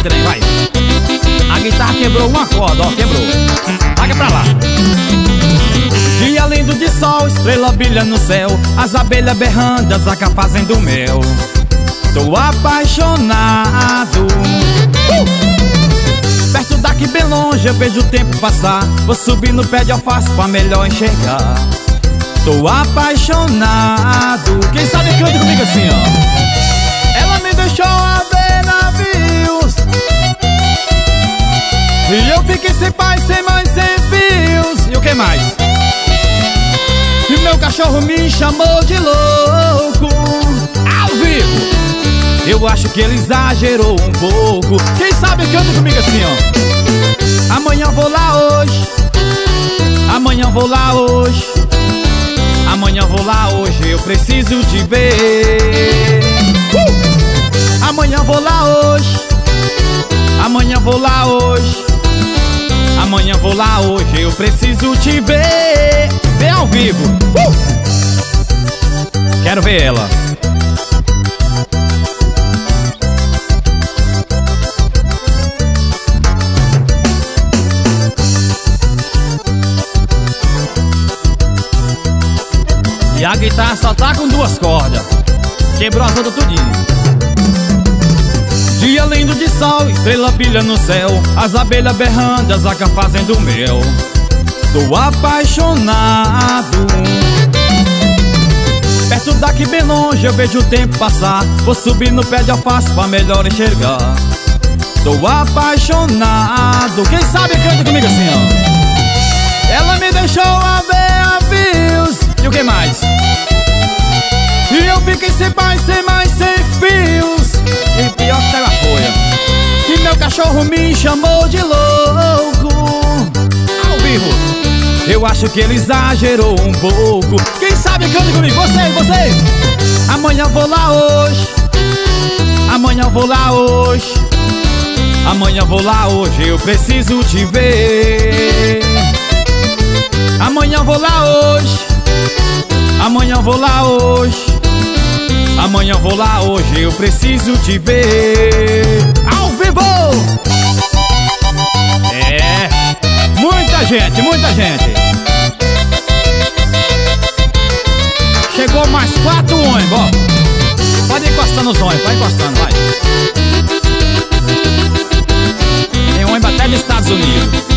trem, vai. A guitarra quebrou uma corda, ó, quebrou. Paga pra lá. Dia lindo de sol, estrela brilha no céu, as abelhas berrando, as vacas fazendo mel. Tô apaixonado. Perto daqui bem longe eu vejo o tempo passar, vou subir no pé de alface pra melhor enxergar. Tô apaixonado. Quem sabe canta comigo assim, ó. Ela me deixou a ver navios e eu fiquei sem pai, sem mãe, sem fios. E o que mais? E meu cachorro me chamou de louco. Ao vivo. Eu acho que ele exagerou um pouco. Quem sabe canta comigo assim, ó. Amanhã vou lá hoje. Amanhã vou lá hoje. Amanhã vou lá hoje, eu preciso te ver. Amanhã vou lá hoje. Amanhã vou lá hoje. Amanhã vou lá hoje, eu preciso te ver. Vê ao vivo. Quero ver ela. E a guitarra só tá com duas cordas. Quebrou as outras tudinho. Dia lindo de sol, estrela brilha no céu, as abelhas berrando, as vacas fazendo mel. Tô apaixonado. Perto daqui bem longe eu vejo o tempo passar, vou subir no pé de alface pra melhor enxergar. Tô apaixonado. Quem sabe canta comigo assim, ó. Ela me deixou a ver navios. E o que mais? E eu fiquei sem pai, sem mãe, sem fios. E pior que pega a folha. E meu cachorro me chamou de louco. Ao vivo. Eu acho que ele exagerou um pouco. Quem sabe canta comigo? Vocês. Amanhã vou lá hoje. Amanhã vou lá hoje. Amanhã vou lá hoje, eu preciso te ver. Amanhã vou lá hoje. Amanhã vou lá hoje. Amanhã vou lá hoje, eu preciso te ver. Ao vivo! É, muita gente, muita gente. Chegou mais 4 ônibus, ó. Pode encostar nos ônibus, vai encostando, vai. Tem ônibus até dos Estados Unidos.